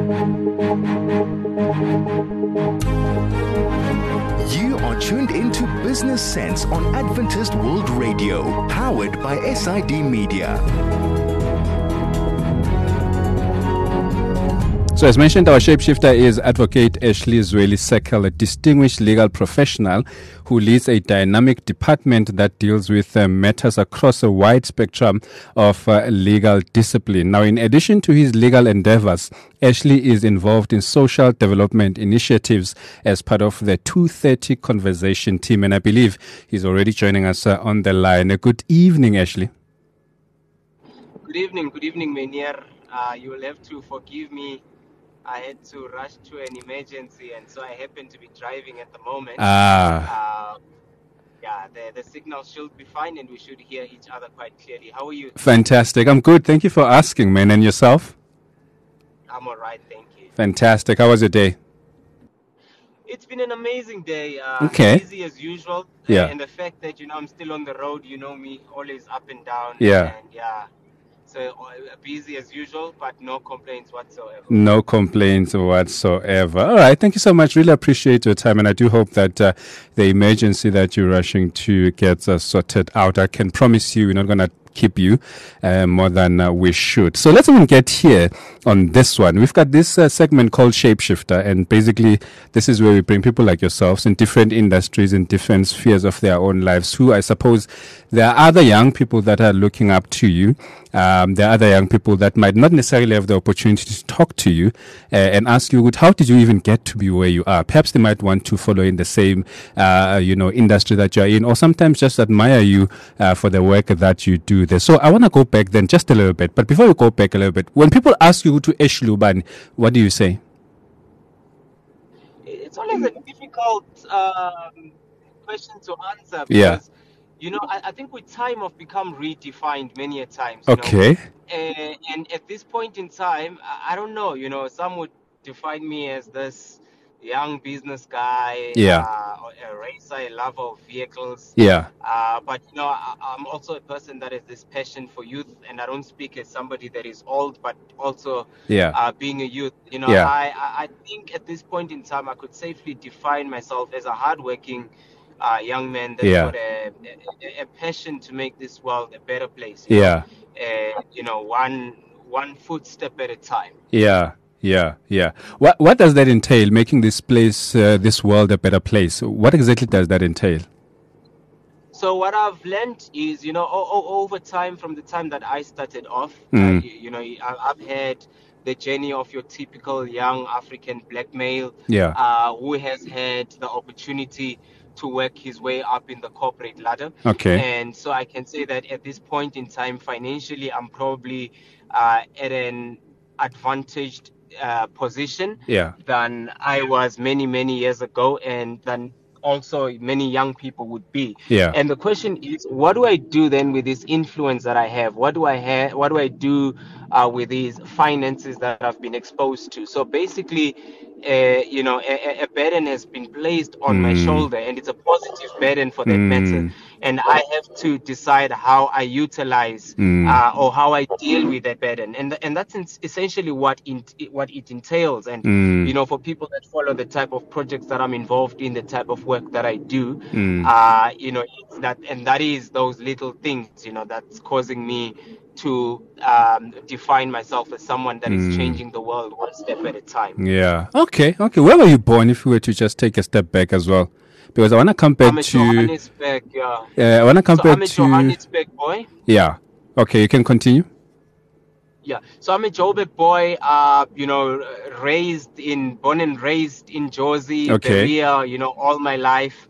You are tuned into Business Sense on Adventist World Radio, powered by SID Media. So as mentioned, our shapeshifter is Advocate Ashley Zweli-Sekel, a distinguished legal professional who leads a dynamic department that deals with matters across a wide spectrum of legal discipline. Now, in addition to his legal endeavors, Ashley is involved in social development initiatives as part of the 230 Conversation team, and I believe he's already joining us on the line. Good evening, Ashley. Good evening, Menier. You will have to forgive me. I had to rush to an emergency, and so I happen to be driving at the moment. Yeah, the signal should be fine, and we should hear each other quite clearly. How are you? Fantastic. I'm good. Thank you for asking, man. And yourself? I'm all right, thank you. Fantastic. How was your day? It's been an amazing day. Okay. Busy as usual. Yeah. And the fact that, I'm still on the road, me, always up and down. Yeah. And so busy as usual, but no complaints whatsoever. No complaints whatsoever. All right. Thank you so much. Really appreciate your time. And I do hope that the emergency that you're rushing to get sorted out, I can promise you we're not going to keep you more than we should. So let's even get here on this one. We've got this segment called Shapeshifter, and basically this is where we bring people like yourselves in different industries, in different spheres of their own lives, who I suppose there are other young people that are looking up to you. There are other young people that might not necessarily have the opportunity to talk to you and ask you, how did you even get to be where you are? Perhaps they might want to follow in the same, industry that you're in, or sometimes just admire you for the work that you do there. So I want to go back then just a little bit. But before we go back a little bit, when people ask you to Ashley Ubani, what do you say? It's always a difficult question to answer Yeah. because, I think with time I've become redefined many a times. Okay. And at this point in time, I don't know, some would define me as this young business guy, a racer, a lover of vehicles. Yeah. But, I'm also a person that has this passion for youth, and I don't speak as somebody that is old, but also being a youth. I think at this point in time, I could safely define myself as a hardworking young man that's got a passion to make this world a better place. One footstep at a time. Yeah. What does that entail, making this place, this world a better place? What exactly does that entail? So what I've learned is, over time, from the time that I started off, I've had the journey of your typical young African black male who has had the opportunity to work his way up in the corporate ladder. Okay. And so I can say that at this point in time, financially, I'm probably at an advantaged position than I was many years ago, and than also many young people would be. And the question is, what do I do then with this influence that I have? What do I do with these finances that I've been exposed to? So basically, a burden has been placed on my shoulder, and it's a positive burden for that matter. And I have to decide how I utilize or how I deal with that burden. And that's essentially what it entails. And, for people that follow the type of projects that I'm involved in, the type of work that I do, it's that is those little things, that's causing me to define myself as someone that is changing the world one step at a time. Yeah. Okay. Where were you born, if we were to just take a step back as well? Because I want to compare I'm a Johannesburg, I want to compare I'm a Johannesburg boy. Yeah. Okay, you can continue. Yeah. So I'm a Joburg boy, born and raised in Jozi, Berea, all my life.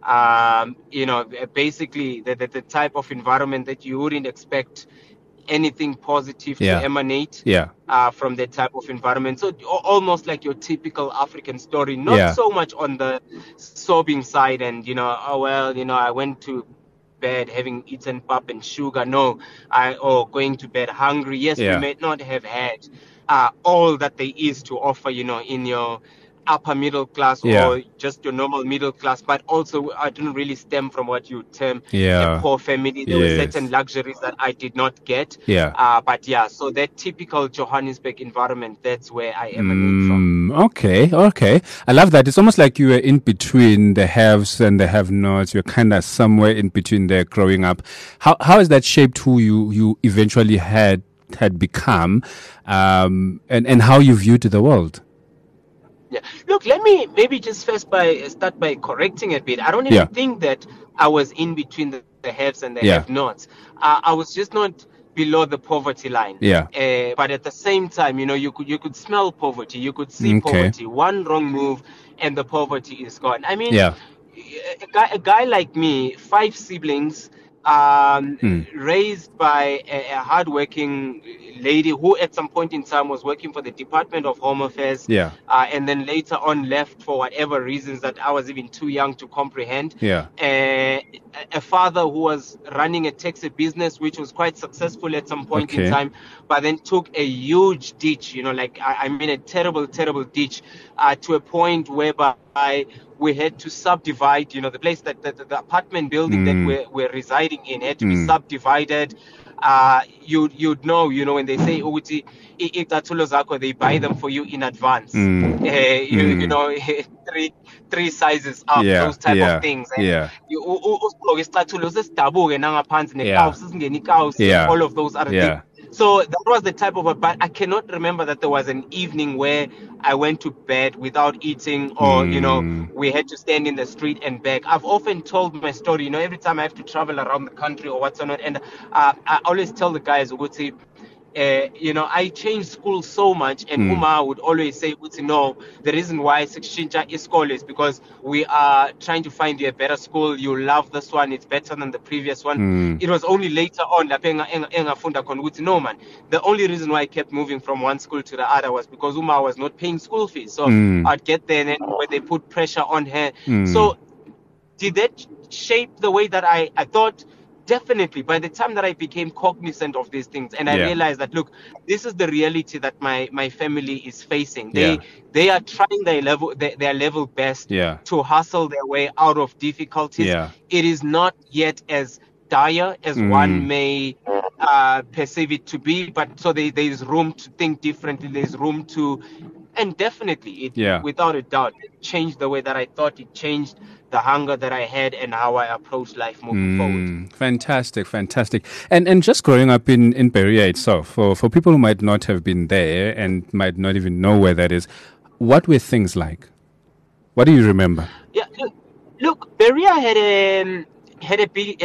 Basically the type of environment that you wouldn't expect anything positive to emanate from that type of environment. So almost like your typical African story, not so much on the sobbing side and, I went to bed having eaten pap and sugar. No, going to bed hungry. Yes, we may not have had all that there is to offer, in your upper middle class or just your normal middle class, but also I didn't really stem from what you term a poor family. There were certain luxuries that I did not get. But so that typical Johannesburg environment, that's where I emanate from. Okay. I love that. It's almost like you were in between the haves and the have-nots. You're kind of somewhere in between there growing up. How has that shaped who you eventually had become, and how you viewed the world? Yeah. Look, let me maybe just start by correcting a bit. I don't even think that I was in between the haves and the have-nots. I was just not below the poverty line. But at the same time, you could smell poverty. You could see poverty. One wrong move and the poverty is gone. I mean, a guy like me, 5 siblings, raised by a hardworking lady who at some point in time was working for the Department of Home Affairs, and then later on left for whatever reasons that I was even too young to comprehend. A father who was running a taxi business which was quite successful at some point in time, but then took a huge ditch, I mean a terrible ditch, to a point whereby we had to subdivide, the place that the apartment building that we're residing in had to be subdivided. You'd know, when they say they buy them for you in advance. You know, three sizes up, those type of things. All of those other things. So that was the type of but I cannot remember that there was an evening where I went to bed without eating or, we had to stand in the street and beg. I've often told my story, every time I have to travel around the country or whatsoever. And I always tell the guys, I changed school so much, and Uma would always say, no, the reason why Sixchincha is school is because we are trying to find you a better school. You love this one, it's better than the previous one. It was only later on no man, the only reason why I kept moving from one school to the other was because Uma was not paying school fees. So I'd get there and then when they put pressure on her. So did that shape the way that I thought? Definitely. By the time that I became cognizant of these things and I realized that, look, this is the reality that my family is facing. They are trying their level best to hustle their way out of difficulties. It is not yet as dire as one may perceive it to be, but so there is room to think differently. There's room to, and definitely it without a doubt, it changed the way that I thought. It changed the hunger that I had and how I approach life moving forward. Fantastic. And just growing up in Berea itself, for people who might not have been there and might not even know where that is, what were things like? What do you remember? Yeah, look, Berea had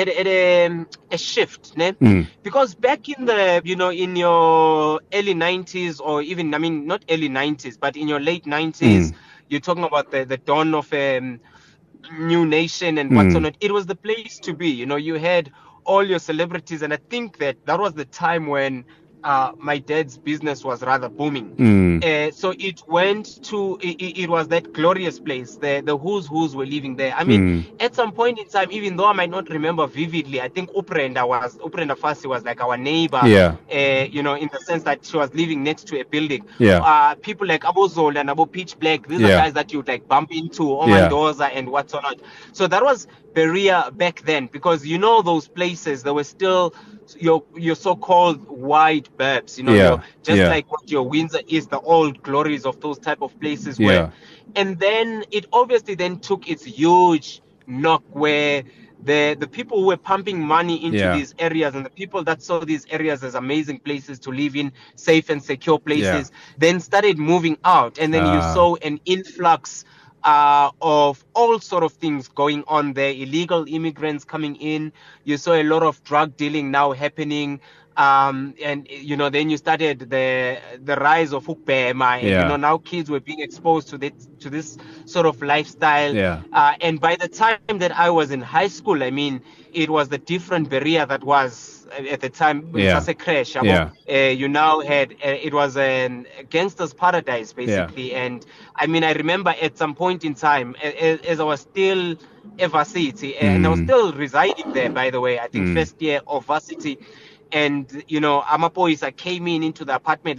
a shift, ne? Because back in the in your early 90s, or even not early 90s, but in your late 90s, you're talking about the dawn of new nation and whatsoever. It was the place to be. You had all your celebrities, and I think that was the time when my dad's business was rather booming. So it went to, it was that glorious place. The who's were living there. I mean, at some point in time, even though I might not remember vividly, I think Uprenda Fasi was like our neighbor, in the sense that she was living next to a building. People like Abo Zol and Abo Pitch Black, these are guys that you'd like bump into, Omandoza and whatnot. So that was Berea back then, because those places, there were still your so-called white burbs, like what your Windsor is, the old glories of those type of places were. And then it obviously then took its huge knock where the people who were pumping money into these areas and the people that saw these areas as amazing places to live in, safe and secure places, then started moving out. And then you saw an influx of all sort of things going on there, illegal immigrants coming in. You saw a lot of drug dealing now happening, and then you started the rise of ukbema, and now kids were being exposed to this sort of lifestyle. And by the time that I was in high school, it was the different Berea that was at the time. It was a crash. You now had it was a gangster's paradise basically. And I remember at some point in time, as I was still a varsity, and I was still residing there, by the way, I think first year of varsity, And, you know, Amapoisa came into the apartment,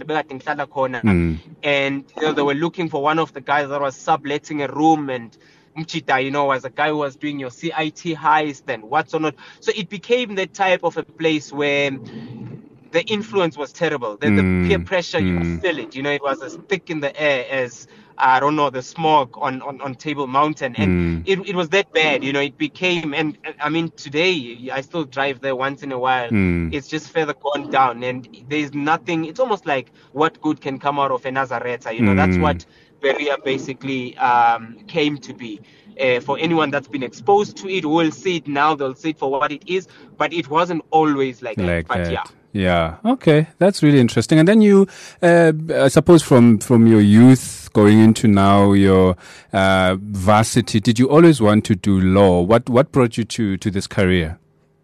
and, you know, they were looking for one of the guys that was subletting a room, and Mchita, you know, was a guy who was doing your CIT heist and what's or not. So it became that type of a place where the influence was terrible. The peer pressure, you feel it. You know, it was as thick in the air as, I don't know, the smog on Table Mountain. And it was that bad, you know. It became, and I mean, today, I still drive there once in a while. It's just further gone down. And there's nothing, it's almost like what good can come out of a Nazareta. You know, that's what Berea basically came to be. For anyone that's been exposed to it, will see it now, they'll see it for what it is. But it wasn't always like that. But yeah. Yeah. Okay. That's really interesting. And then you, I suppose from your youth going into now your varsity, did you always want to do law? What brought you to this career?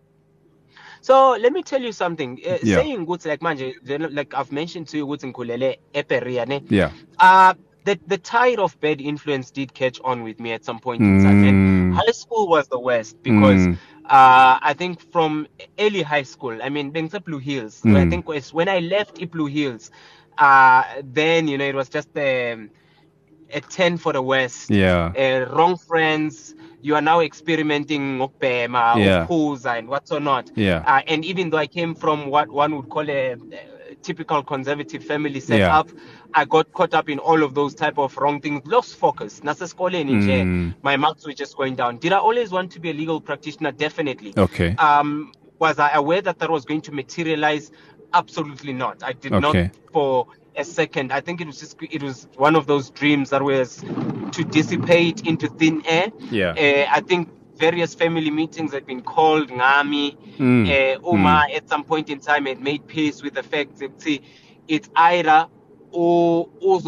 So let me tell you something. Saying good like manje, like I've mentioned to you, good in Kulele Eperia, ne? Yeah. The tide of bad influence did catch on with me at some point in time. And high school was the worst because I think from early high school, I mean, being Blue Hills. So I think when I left Blue Hills, then, you know, it was just a 10 for the West. Yeah. Wrong friends. You are now experimenting Okpema, Okuza, and what's or not. Yeah. And even though I came from what one would call a typical conservative family setup, I got caught up in all of those type of wrong things, lost focus. My marks were just going down. Did I always want to be a legal practitioner? Definitely. Okay. Was I aware that was going to materialize? Absolutely not. I did not for a second. I think it was one of those dreams that was to dissipate into thin air. Yeah. I think various family meetings had been called Ngami. Uma at some point in time had made peace with the fact that it's either or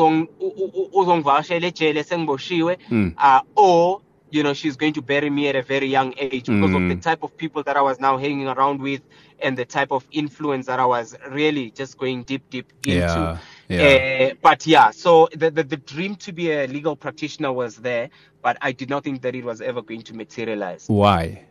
you know, she's going to bury me at a very young age because of the type of people that I was now hanging around with and the type of influence that I was really just going deep into. But yeah, so the dream to be a legal practitioner was there, but I did not think that it was ever going to materialize. Why?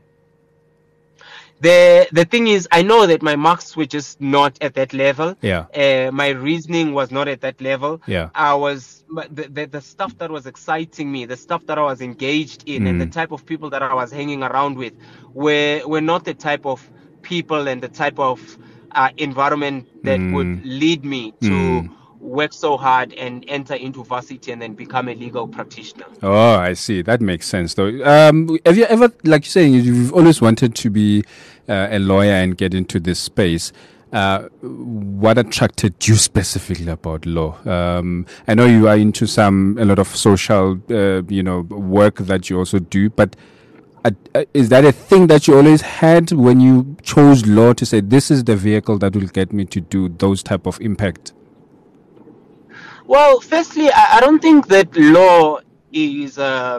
The thing is, I know that my marks were just not at that level. Yeah. My reasoning was not at that level. Yeah. The stuff that was exciting me, the stuff that I was engaged in, and the type of people that I was hanging around with were not the type of people and the type of environment that would lead me to work so hard and enter into varsity and then become a legal practitioner. Oh, I see. That makes sense, though. Have you ever, like you're saying, you've always wanted to be a lawyer and get into this space? What attracted you specifically about law? I know you are into a lot of social, work that you also do, but is that a thing that you always had when you chose law to say, this is the vehicle that will get me to do those type of impact? Well, firstly, I don't think that law is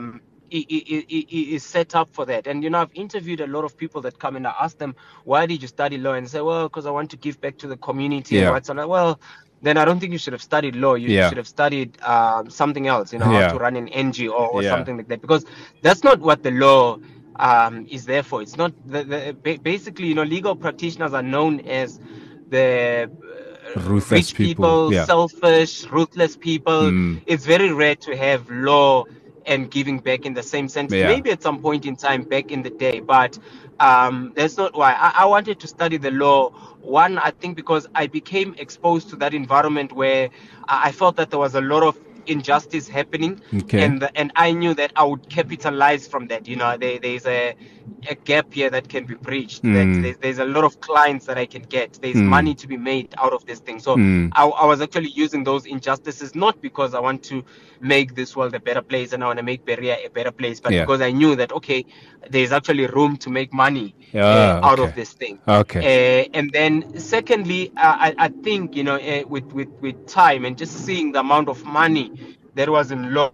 set up for that. And, you know, I've interviewed a lot of people that come and I ask them, why did you study law? And say, well, because I want to give back to the community. Yeah. And what's like, well, then I don't think you should have studied law. You should have studied something else, you know, how to run an NGO or something like that. Because that's not what the law is there for. It's not basically, you know, legal practitioners are known as the ruthless rich people, selfish, ruthless people. It's very rare to have law and giving back in the same sense. Maybe at some point in time back in the day, but that's not why I wanted to study the law. One, I think because I became exposed to that environment where I felt that there was a lot of injustice happening, and I knew that I would capitalize from that. You know, there's a gap here that can be bridged. There's a lot of clients that I can get. There's money to be made out of this thing. So I was actually using those injustices not because I want to make this world a better place and I want to make Berea a better place, but because I knew that there's actually room to make money out of this thing. And then secondly, I think, you know, with time and just seeing the amount of money that was in law,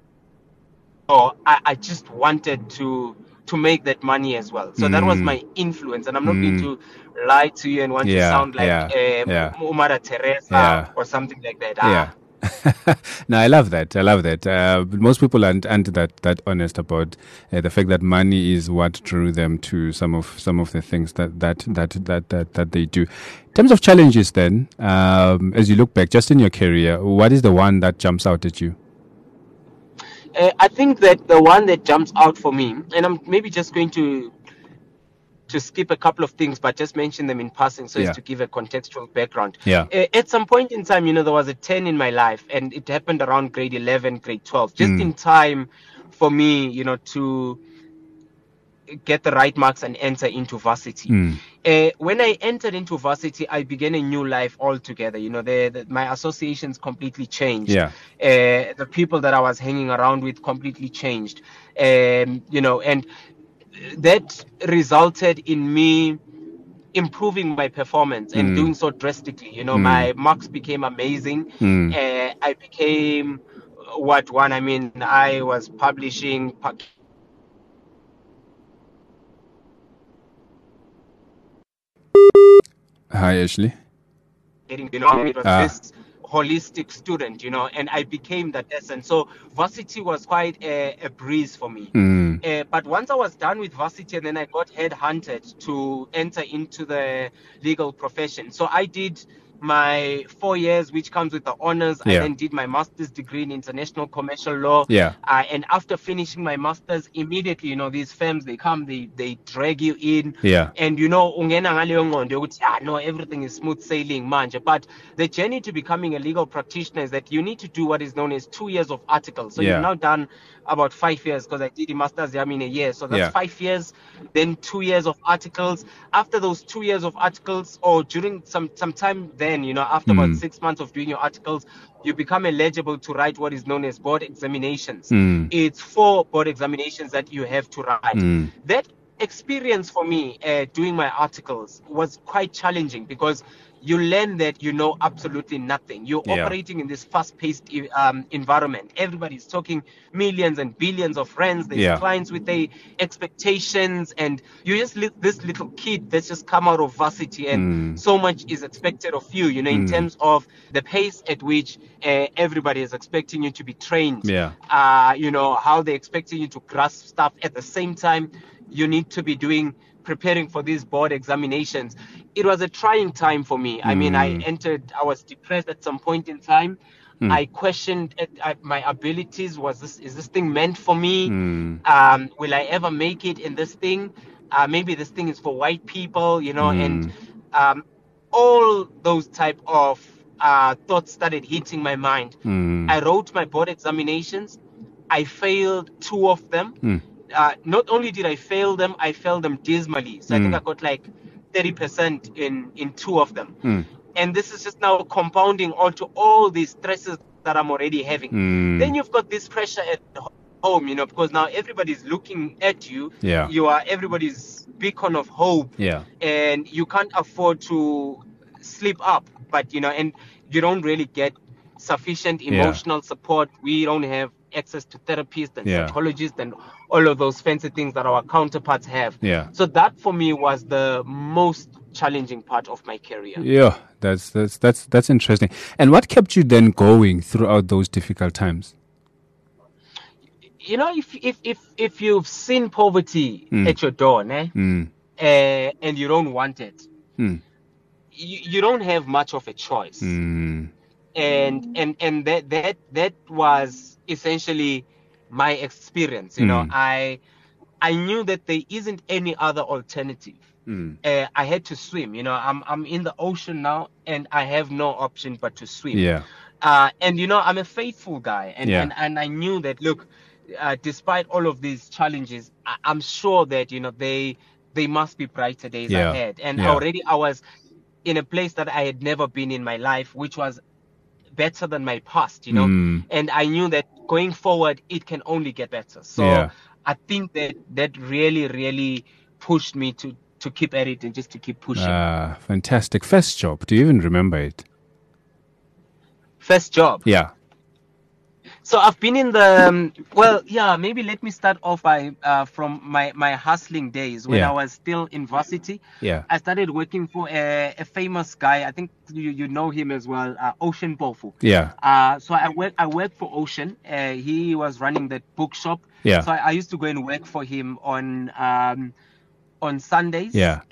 I just wanted to make that money as well. So that was my influence, and I'm not going to lie to you and want to sound like Umara Teresa or something like that. No, I love that. I love that. Most people aren't that honest about the fact that money is what drew them to some of the things that they do. In terms of challenges, then, as you look back, just in your career, what is the one that jumps out at you? I think that the one that jumps out for me, and I'm maybe just going to skip a couple of things, but just mention them in passing so as to give a contextual background. At some point in time, there was a 10 in my life, and it happened around grade 11, grade 12, just in time for me, to get the right marks and enter into varsity. When I entered into varsity, I began a new life altogether. My associations completely changed. The people that I was hanging around with completely changed. And that resulted in me improving my performance and doing so drastically. My marks became amazing. I became I was publishing. Hi, Ashley. It was this holistic student, and I became that essence. So varsity was quite a breeze for me. But once I was done with varsity, and then I got headhunted to enter into the legal profession. So I did my 4 years, which comes with the honors. I then did my master's degree in international commercial law. And after finishing my master's, immediately, these firms, they come, they drag you in. And no, everything is smooth sailing, manje. But the journey to becoming a legal practitioner is that you need to do what is known as 2 years of articles. So you've now done about 5 years, because I did the master's in a year. So that's 5 years, then 2 years of articles. After those 2 years of articles, or during some time then, after about 6 months of doing your articles, you become eligible to write what is known as board examinations. It's 4 board examinations that you have to write. That experience for me doing my articles was quite challenging, because you learn that you know absolutely nothing. You're operating in this fast-paced environment. Everybody's talking millions and billions of rands. There's clients with their expectations, and you're just this little kid that's just come out of varsity, and so much is expected of you, in terms of the pace at which everybody is expecting you to be trained. How they're expecting you to grasp stuff. At the same time, you need to be preparing for these board examinations. It was a trying time for me. I mean, I was depressed at some point in time. I questioned my abilities. Is this thing meant for me? Will I ever make it in this thing? Maybe this thing is for white people, and all those type of thoughts started hitting my mind. I wrote my board examinations. I failed 2 of them. Not only did I fail them, I failed them dismally. So I think I got like 30% in 2 of them. And this is just now compounding onto all these stresses that I'm already having. Then you've got this pressure at home, because now everybody's looking at you. You are everybody's beacon of hope. And you can't afford to slip up. But, and you don't really get sufficient emotional support. We don't have access to therapists and psychologists and all of those fancy things that our counterparts have. So that for me was the most challenging part of my career. That's interesting. And what kept you then going throughout those difficult times? If you've seen poverty at your door, and you don't want it, you don't have much of a choice. And that was essentially my experience. I knew that there isn't any other alternative. I had to swim. I'm in the ocean now, and I have no option but to swim. And I'm a faithful guy, and I knew that. Look, despite all of these challenges, I'm sure that they must be brighter days ahead. And already I was in a place that I had never been in my life, which was better than my past, and I knew that going forward it can only get better. So I think that really, really pushed me to keep at it and just to keep pushing. Fantastic. First job, do you even remember it? First job? So I've been in the maybe let me start off by from my hustling days when I was still in varsity. I started working for a famous guy. I think you know him as well, Ocean Bofu. So I worked for Ocean. He was running that bookshop. So I used to go and work for him on Sundays.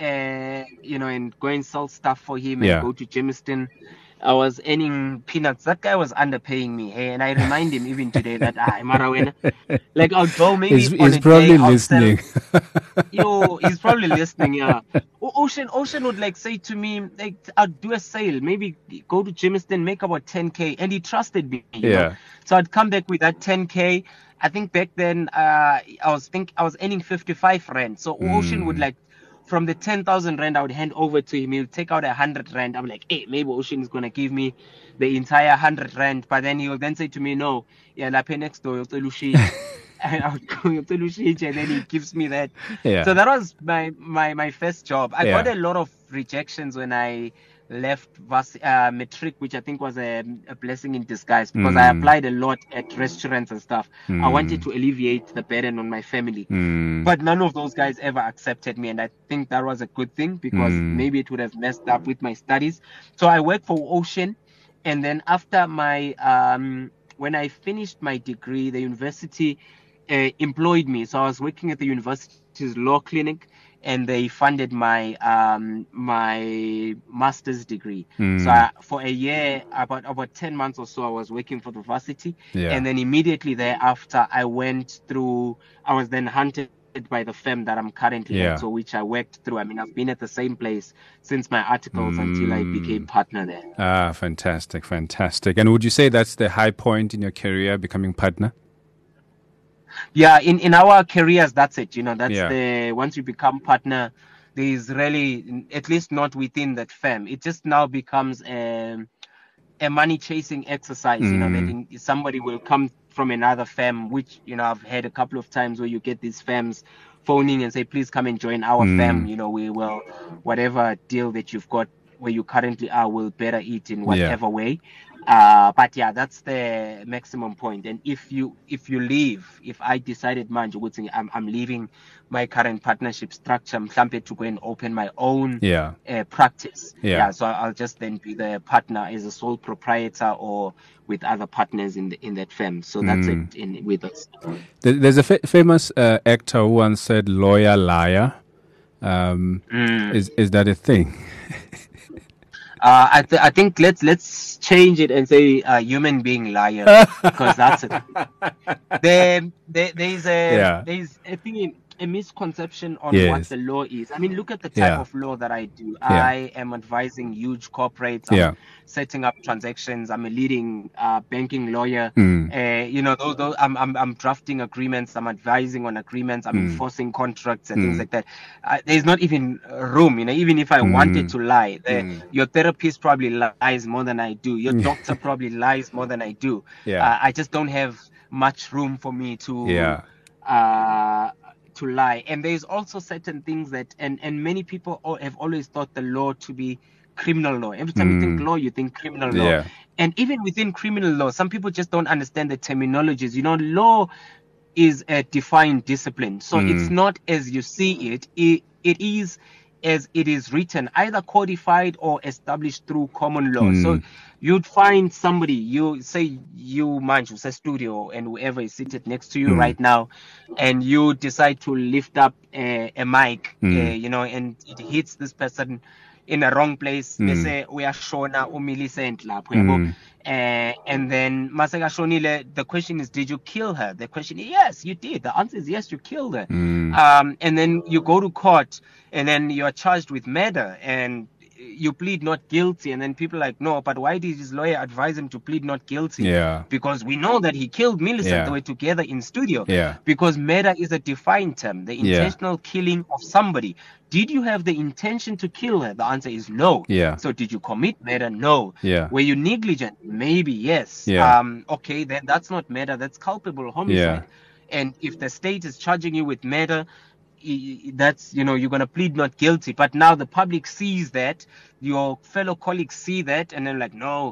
And go and sell stuff for him and go to Germiston. I was earning peanuts. That guy was underpaying me. Hey, and I remind him even today that like I'll go maybe he's probably listening. He's probably listening. Yeah. Ocean would like say to me, like, I'll do a sale, maybe go to Germiston, make about 10K, and he trusted me. You know? So I'd come back with that 10K. I think back then I was earning 55 rand. So Ocean would like, from the 10,000 rand I would hand over to him, he'll take out 100 rand. I'm like, hey, maybe Ocean is gonna give me the entire 100 rand. But then he will then say to me, no, la pay next door, and I would go and then he gives me that. So that was my first job. I got a lot of rejections when I left Matric, which I think was a blessing in disguise, because I applied a lot at restaurants and stuff. I wanted to alleviate the burden on my family, but none of those guys ever accepted me, and I think that was a good thing, because maybe it would have messed up with my studies. So I worked for Ocean, and then after my when I finished my degree, the university employed me. So I was working at the university's law clinic, and they funded my my master's degree. So for a year, about 10 months or so, I was working for the varsity, and then immediately thereafter, I was then hunted by the firm that I'm currently at, so which I worked through. I mean, I've been at the same place since my articles until I became partner there. Fantastic. And would you say that's the high point in your career, becoming partner? Yeah, in our careers, that's it. That's once you become partner, there's really, at least not within that firm, it just now becomes a money chasing exercise. That somebody will come from another firm, which I've had a couple of times where you get these firms phoning and say, please come and join our firm. We will, whatever deal that you've got where you currently are, will better it in whatever way. But yeah, that's the maximum point. And if you leave, if I decided, manje, I'm leaving my current partnership structure, I'm to go and open my own practice. So I'll just then be the partner as a sole proprietor or with other partners in that firm. So that's it with us. There's a famous actor who once said, "Lawyer, liar." Is that a thing? I think let's change it and say human being liar, because that's it. There's a thing, a misconception on what the law is. I mean, look at the type of law that I do. I am advising huge corporates. I'm setting up transactions. I'm a leading banking lawyer. Those I'm drafting agreements. I'm advising on agreements. I'm enforcing contracts and things like that. There's not even room. Even if I wanted to lie, your therapist probably lies more than I do. Your doctor probably lies more than I do. I just don't have much room for me to lie. And there's also certain things that, and many people have always thought the law to be criminal law. Every time you think law, you think criminal law. And even within criminal law, some people just don't understand the terminologies. Law is a defined discipline. So it's not as you see it. It is as it is written, either codified or established through common law. So you'd find somebody, you say studio, and whoever is seated next to you right now, and you decide to lift up a mic, and it hits this person in the wrong place. They say, we are shona umillicent lapho. And then the question is, did you kill her? The question is, yes, you did. The answer is yes, you killed her. And then you go to court, and then you are charged with murder, and you plead not guilty. And then people are like, no, but why did his lawyer advise him to plead not guilty? Because we know that he killed Millicent. They were together in studio. Because murder is a defined term, the intentional killing of somebody. Did you have the intention to kill her? The answer is no. So did you commit murder? No. Were you negligent? Maybe yes. Okay, then that's not murder, that's culpable homicide. And if the state is charging you with murder, that's, you're going to plead not guilty. But now the public sees that, your fellow colleagues see that, and they're like, no,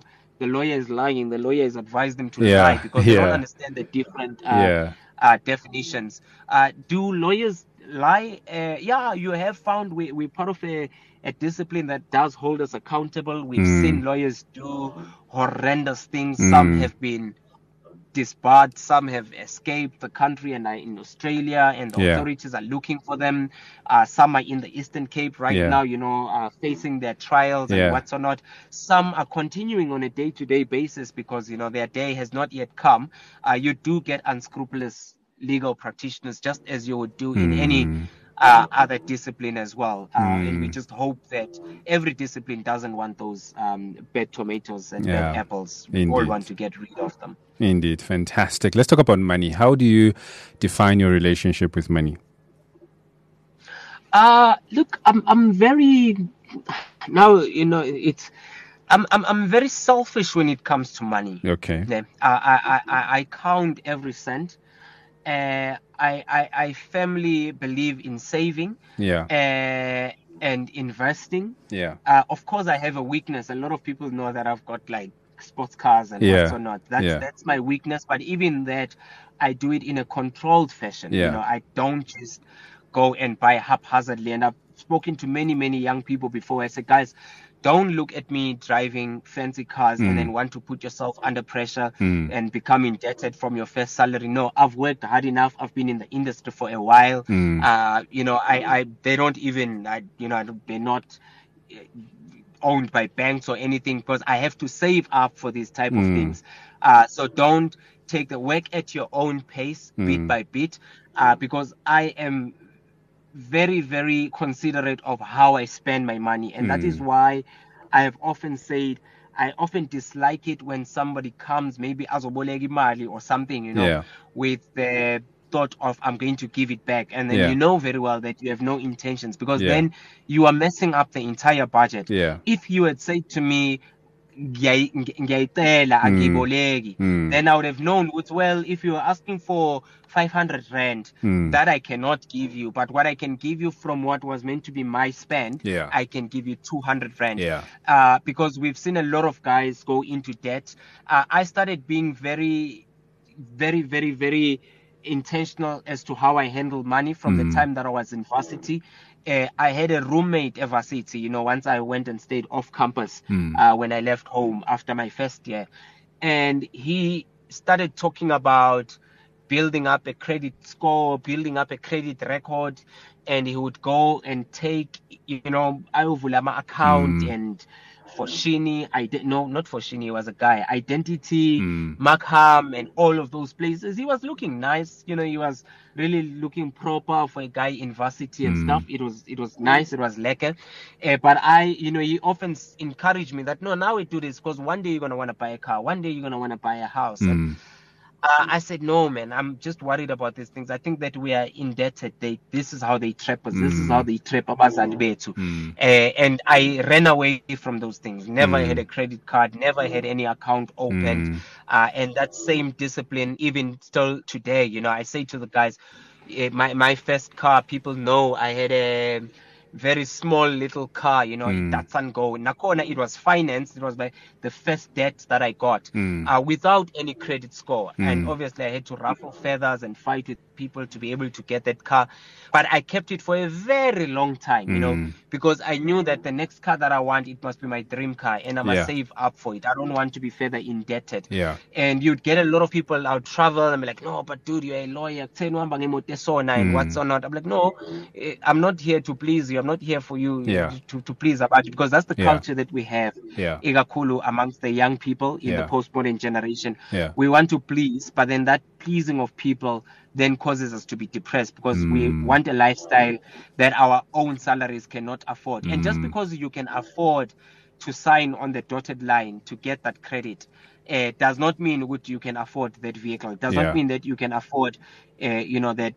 the lawyer is lying, the lawyer has advised them to lie because they don't understand the different definitions. Do lawyers lie? Yeah, you have found we're part of a discipline that does hold us accountable. We've seen lawyers do horrendous things. Some have been disbarred, some have escaped the country and are in Australia, and the authorities are looking for them. Some are in the Eastern Cape right now, facing their trials and what's or not. Some are continuing on a day-to-day basis because, their day has not yet come. You do get unscrupulous legal practitioners, just as you would do in any other discipline as well. And we just hope that every discipline doesn't want those bad tomatoes and bad apples. We all want to get rid of them. Indeed. Fantastic. Let's talk about money. How do you define your relationship with money? Look, I'm very now, I'm very selfish when it comes to money. Okay. I count every cent. I firmly believe in saving and investing. Of course, I have a weakness. A lot of people know that I've got like sports cars and what's or not. That's my weakness. But even that, I do it in a controlled fashion. I don't just go and buy haphazardly. And I've spoken to many, many young people before. I said, guys, don't look at me driving fancy cars and then want to put yourself under pressure and become indebted from your first salary. No, I've worked hard enough. I've been in the industry for a while. They don't even, they're not owned by banks or anything because I have to save up for these type of things. So don't take the work at your own pace, bit by bit, because I am very, very considerate of how I spend my money. And that is why I have often said I often dislike it when somebody comes, maybe azoboleki mali or something, with the thought of I'm going to give it back. And then you know very well that you have no intentions because then you are messing up the entire budget. If you had said to me, then I would have known, well, if you are asking for 500 rand, that I cannot give you, but what I can give you from what was meant to be my spend, I can give you 200 rand. Because we've seen a lot of guys go into debt. I started being very, very, very, very intentional as to how I handle money from the time that I was in varsity. I had a roommate at varsity, once I went and stayed off campus when I left home after my first year. And he started talking about building up a credit score, building up a credit record. And he would go and take, Ayovulama account and Foschini, not Foschini, he was a guy, Identity, Markham, and all of those places. He was looking nice, he was really looking proper for a guy in varsity and stuff. It was nice, it was lekker. But he often encouraged me that, no, now we do this because one day you're going to want to buy a car, one day you're going to want to buy a house. And I said, no, man, I'm just worried about these things. I think that we are indebted. This is how they trap us. This is how they trap us at Betu. And I ran away from those things. Never had a credit card, never had any account opened. And that same discipline, even still today, I say to the guys, my first car, people know I had a very small little car, Datsun Go. Nakona, it was financed. It was by the first debt that I got without any credit score. And obviously I had to ruffle feathers and fight with people to be able to get that car. But I kept it for a very long time, because I knew that the next car that I want, it must be my dream car and I must save up for it. I don't want to be further indebted. And you'd get a lot of people out travel and be like, no, but dude, you're a lawyer. And what's or not. I'm like, no, I'm not here to please you. I'm not here for you to please about you, because that's the culture that we have, Igakulu, amongst the young people in the postmodern generation. We want to please, but then that pleasing of people then causes us to be depressed because we want a lifestyle that our own salaries cannot afford. And just because you can afford to sign on the dotted line to get that credit, does not mean that you can afford that vehicle. Does not mean that you can afford, that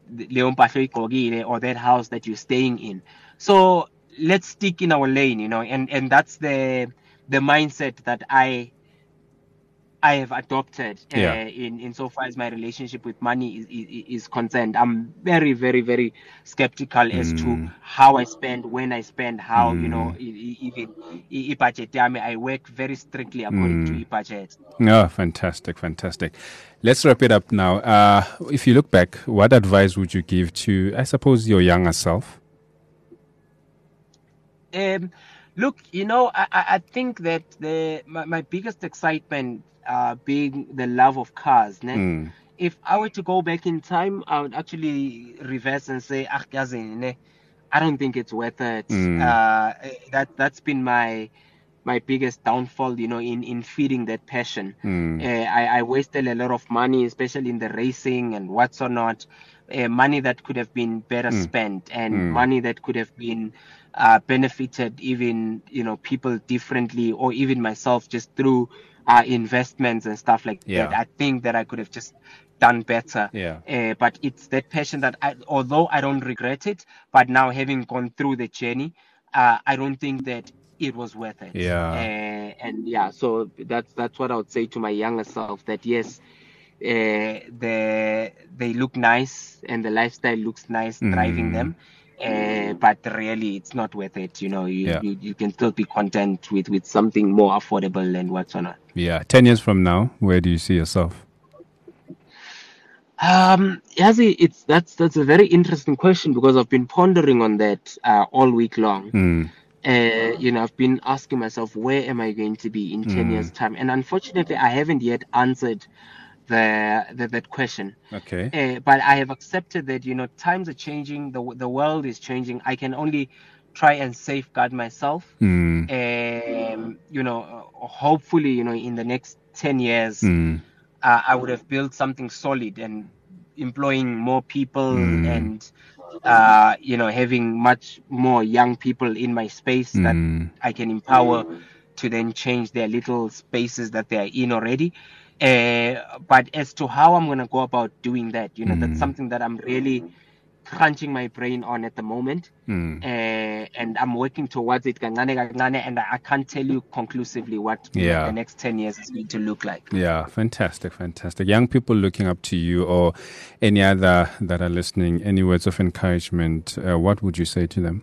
or that house that you're staying in. So let's stick in our lane, and that's the mindset that I I have adopted in so far as my relationship with money is concerned. I'm very, very, very skeptical as to how I spend, when I spend, how, even budget. I work very strictly according to budget. Oh, fantastic, fantastic. Let's wrap it up now. If you look back, what advice would you give to, I suppose, your younger self? Look, I think that my biggest excitement being the love of cars. If I were to go back in time, I would actually reverse and say, I don't think it's worth it. That's been my biggest downfall, in feeding that passion. I wasted a lot of money, especially in the racing and what's or not. Money that could have been better spent, and money that could have been benefited even, people differently, or even myself, just through investments and stuff like that. I think that I could have just done better. But it's that passion that although I don't regret it, but now having gone through the journey, I don't think that it was worth it. So that's what I would say to my younger self, that yes, they look nice and the lifestyle looks nice driving them. But really, it's not worth it. You can still be content with something more affordable and what's not. 10 years from now, where do you see yourself? That's a very interesting question, because I've been pondering on that all week long. I've been asking myself, where am I going to be in 10 years' time? And unfortunately, I haven't yet answered that question. Okay. But I have accepted that, times are changing, the world is changing. I can only try and safeguard myself. Hopefully, in the next 10 years, I would have built something solid and employing more people and having much more young people in my space that I can empower to then change their little spaces that they are in already. But as to how I'm going to go about doing that, that's something that I'm really crunching my brain on at the moment. And I'm working towards it, and I can't tell you conclusively what the next 10 years is going to look like. Fantastic. Young people looking up to you, or any other that are listening, any words of encouragement, what would you say to them?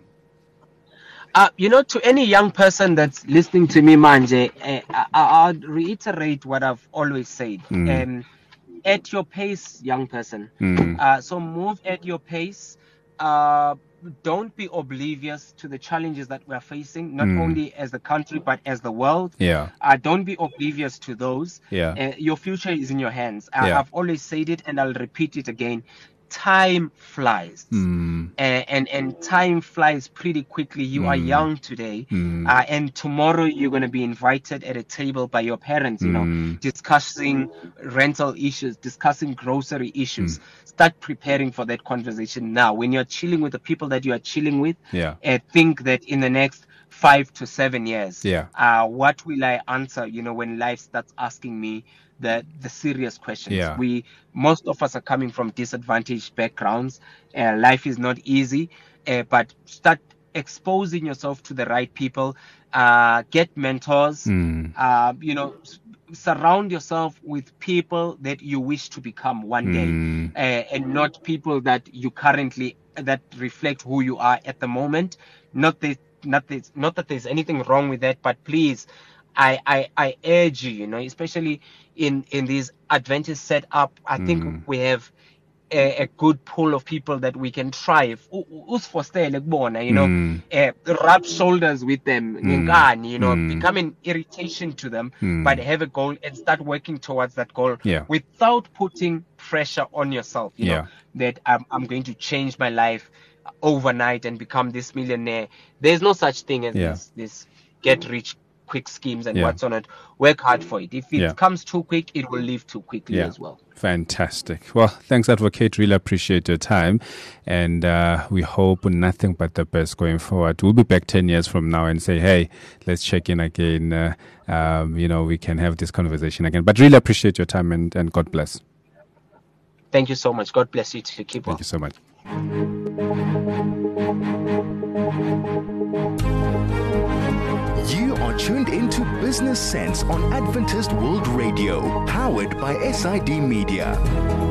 To any young person that's listening to me, Manje, I'll reiterate what I've always said. At your pace, young person. So move at your pace. Don't be oblivious to the challenges that we're facing, not only as a country, but as the world. Don't be oblivious to those. Your future is in your hands. I've always said it, and I'll repeat it again. Time flies, and time flies pretty quickly. You are young today, and tomorrow you're going to be invited at a table by your parents, discussing rental issues, discussing grocery issues. Start preparing for that conversation now. When you're chilling with the people that you are chilling with, think that in the next 5 to 7 years, what will I answer, when life starts asking me the serious questions. Most of us are coming from disadvantaged backgrounds. Life is not easy, but start exposing yourself to the right people. Get mentors. Surround yourself with people that you wish to become one day, and not people that that reflect who you are at the moment. Not that there's anything wrong with that, but please, I urge you, especially in these adventures set up, I think we have a good pool of people that we can try. Rub shoulders with them, become an irritation to them, but have a goal and start working towards that goal without putting pressure on yourself, that I'm going to change my life overnight and become this millionaire. There's no such thing as this get rich quick schemes and what's on it. Work hard for it. If it comes too quick, it will leave too quickly as well. Fantastic. Well, thanks, Advocate. Really appreciate your time, and we hope nothing but the best going forward. We'll be back 10 years from now and say, hey, let's check in again. We can have this conversation again. But really appreciate your time, and God bless. Thank you so much. God bless you too. Keep on. Thank you so much. You are tuned into Business Sense on Adventist World Radio, powered by SID Media.